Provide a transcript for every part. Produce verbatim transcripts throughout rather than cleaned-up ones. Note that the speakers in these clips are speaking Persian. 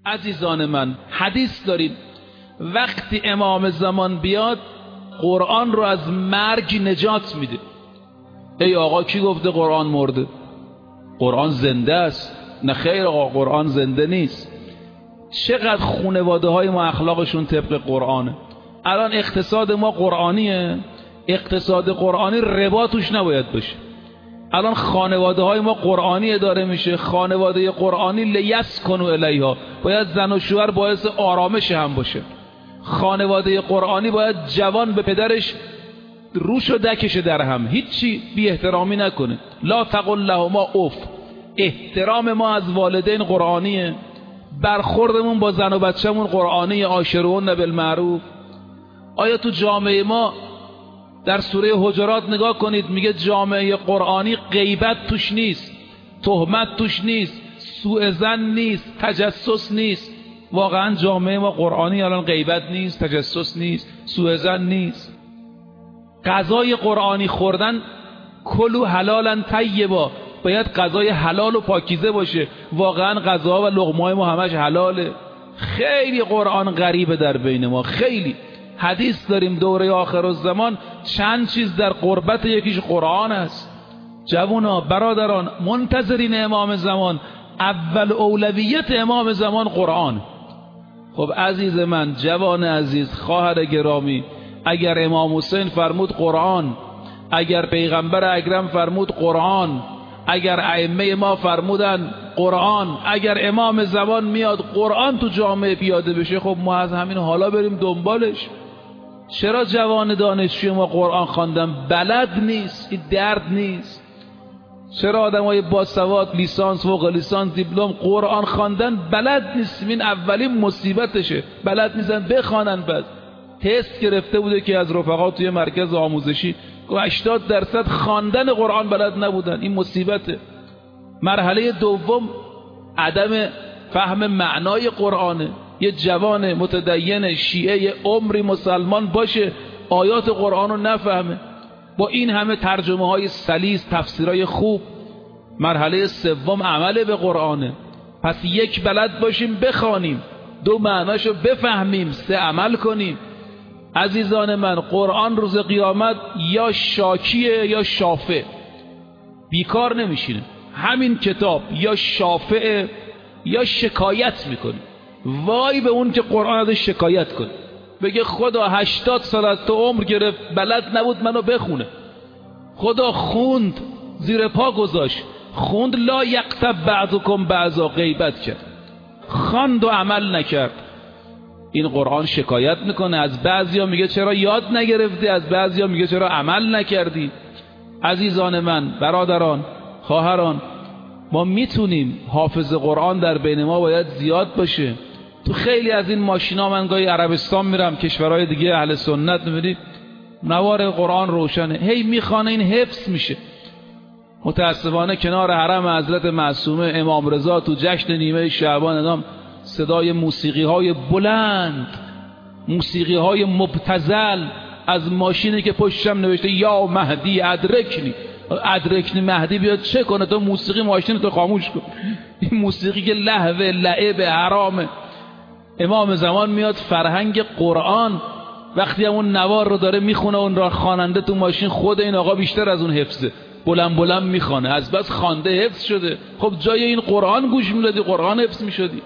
عزیزان من، حدیث داریم وقتی امام زمان بیاد قرآن رو از مرگ نجات میده. ای آقا کی گفته قرآن مرده؟ قرآن زنده است. نه خیر آقا، قرآن زنده نیست. چقدر خانواده های ما اخلاقشون طبق قرآنه. الان اقتصاد ما قرآنیه، اقتصاد قرآنی ربا توش نباید باشه. الان خانواده های ما قرآنی اداره میشه، خانواده قرآنی لیسکنوا الیها، باید زن و شوهر باعث آرامش هم باشه. خانواده قرآنی باید جوان به پدرش روشو دکشه در هم، هیچی بی احترامی نکنه. لا تقل لهما اف. احترام ما از والدین قرآنیه، برخوردمون با زن و بچه‌مون قرآنی، عاشرون بالمعروف. آیا تو جامعه ما در سوره حجرات نگاه کنید، میگه جامعه قرآنی غیبت توش نیست، تهمت توش نیست، سوء ظن نیست، تجسس نیست. واقعا جامعه ما قرآنی الان غیبت نیست، تجسس نیست، سوء ظن نیست. غذای قرآنی خوردن کلو حلالا طیبا، باید غذای حلال و پاکیزه باشه. واقعا غذا و لقمه‌های ما همش حلاله. خیلی قرآن غریبه در بین ما، خیلی. حدیث داریم دوره آخرالزمان چند چیز در قربت، یکیش قرآن است. جوانا برادران منتظرین امام زمان، اول اولویت امام زمان قرآن. خب عزیز من، جوان عزیز، خواهر گرامی، اگر امام حسین فرمود قرآن، اگر پیغمبر اکرم فرمود قرآن، اگر ائمه ما فرمودن قرآن، اگر امام زمان میاد قرآن تو جامعه پیاده بشه، خب ما از همین حالا بریم دنبالش. چرا جوان دانشجوی ما قرآن خواندن بلد نیست؟ این درد نیست. چرا آدمای باسواد، لیسانس، فوق لیسانس، دیپلم، قرآن خواندن بلد نیست؟ این اولین مصیبتشه. بلد نیستن بخوانن. بعد تست گرفته بوده که از رفقا توی مرکز آموزشی هشتاد درصد خواندن قرآن بلد نبودن. این مصیبته. مرحله دوم عدم فهم معنای قرآنه. یه جوان متدین شیعه یه عمری مسلمان باشه آیات قرآن رو نفهمه، با این همه ترجمه های سلیس، تفسیرهای خوب. مرحله سوم عمل به قرآنه. پس یک بلد باشیم بخوانیم، دو معناشو بفهمیم، سه عمل کنیم. عزیزان من، قرآن روز قیامت یا شاکیه یا شافع، بیکار نمیشینه. همین کتاب یا شافع یا شکایت میکنه. وای به اون که قرآن ازش شکایت کنه، بگه خدا هشتاد سال از تو عمر گرفت بلد نبود منو بخونه. خدا خوند زیر پا گذاشت، خوند لا یغتب بعضکم بعضا، غیبت کرد، خواند و عمل نکرد. این قرآن شکایت میکنه از بعضیا، میگه چرا یاد نگرفتی، از بعضیا میگه چرا عمل نکردی. عزیزان من، برادران، خواهران، ما میتونیم. حافظ قرآن در بین ما باید زیاد باشه. تو خیلی از این ماشینا، من گاهی عربستان میرم، کشورهای دیگه اهل سنت، میبینید نوار قرآن روشنه، هی میخوانه، این حفظ میشه. متاسفانه کنار حرم حضرت معصومه امام رضا تو جشن نیمه شعبان ادام صدای موسیقی های بلند، موسیقی های مبتذل از ماشینی که پشتم نوشته یا مهدی ادرکنی، ادرکنی مهدی بیاد چه کنه؟ تو موسیقی ماشین تو خاموش کن. این موسیقی که لهو، لعب، حرامه. امام زمان میاد فرهنگ قرآن، وقتی همون نوار رو داره میخونه، اون را خواننده تو ماشین، خود این آقا بیشتر از اون حفظه، بلند بلند میخوانه، از بس خوانده حفظ شده. خب جای این قرآن گوش میدادی، قرآن حفظ میشدی.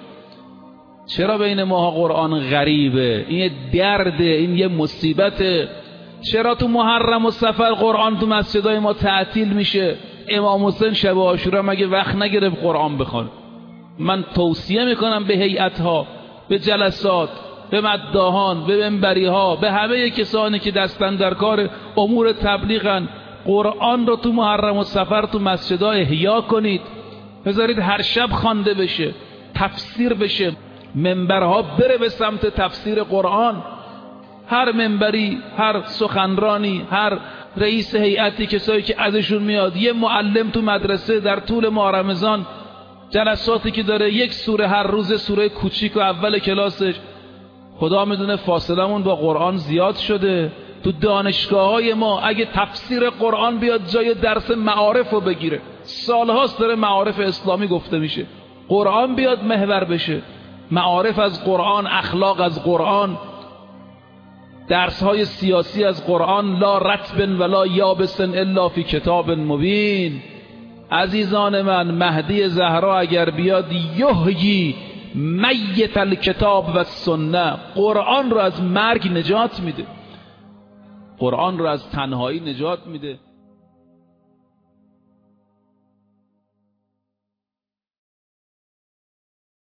چرا بین ماها قرآن غریبه؟ این یه درده، این یه مصیبته. چرا تو محرم و سفر قرآن تو مسجدهای ما تعطیل میشه؟ امام حسین شب عاشورا مگه وقت نگرفت قرآن بخونه؟ من توصیه میکنم به هیئت‌ها، به جلسات، به مداحان، به منبری‌ها، به همه کسانی که دستن در کار امور تبلیغن، قرآن رو تو محرم و سفر تو مسجدها احیا کنید. بذارید هر شب خوانده بشه، تفسیر بشه، منبرها بره به سمت تفسیر قرآن. هر منبری، هر سخنرانی، هر رئیس هیئتی، کسایی که ازشون میاد، یه معلم تو مدرسه در طول ماه رمضان جلساتی که داره، یک سوره هر روز، سوره کوچیک و اول کلاسش. خدا میدونه فاصلمون با قرآن زیاد شده. تو دانشگاه‌های ما اگه تفسیر قرآن بیاد جای درس معارف رو بگیره، سالهاست داره معارف اسلامی گفته میشه، قرآن بیاد محور بشه. معارف از قرآن، اخلاق از قرآن، درس های سیاسی از قرآن. لا رطب ولا یابس الا فی کتاب مبین. عزیزان من، مهدی زهرا اگر بیاد یحیی میت الکتاب و سنه، قرآن رو از مرگ نجات میده، قرآن رو از تنهایی نجات میده.